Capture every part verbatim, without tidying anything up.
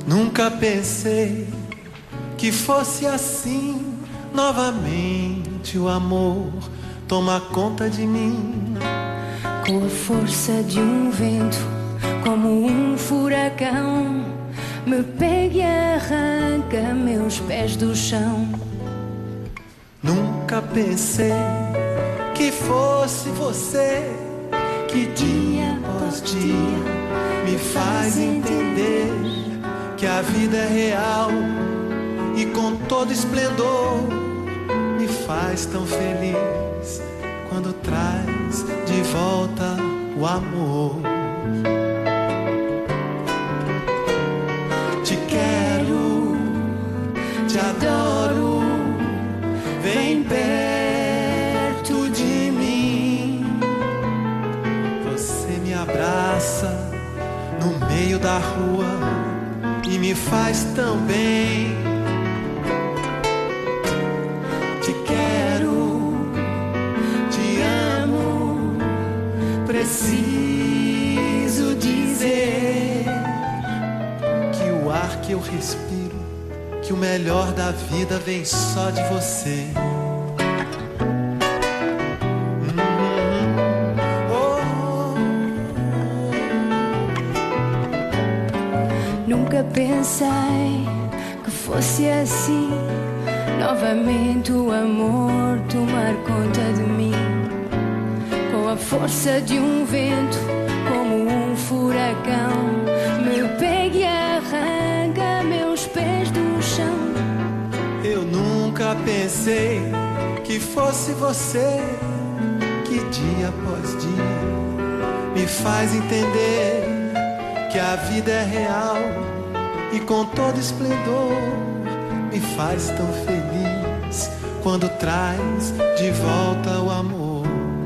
Nunca pensei que fosse assim. Novamente o amor toma conta de mim. Com a força de um vento, como um furacão, me pega e arranca meus pés do chão. Nunca pensei que fosse você, que dia após dia me faz entender que a vida é real e com todo esplendor me faz tão feliz quando traz de volta o amor. Te quero, te adoro, vem perto de mim. Você me abraça no meio da rua e me faz tão bem. Te quero, te amo, preciso dizer que o ar que eu respiro, que o melhor da vida vem só de você. Nunca pensei que fosse assim. Novamente o amor tomar conta de mim. Com a força de um vento, como um furacão, me pega e arranca meus pés do chão. Eu nunca pensei que fosse você, que dia após dia me faz entender que a vida é real e com todo esplendor me faz tão feliz quando traz de volta o amor.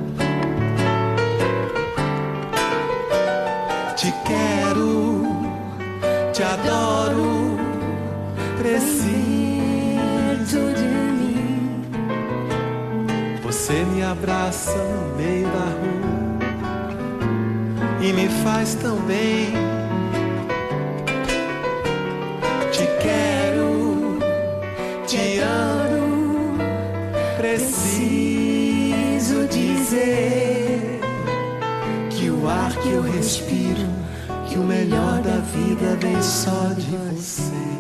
Te quero, te adoro, preciso de mim. Você me abraça no meio da rua e me faz tão bem. Te quero, te amo, preciso dizer que o ar que eu respiro, que o melhor da vida vem só de você.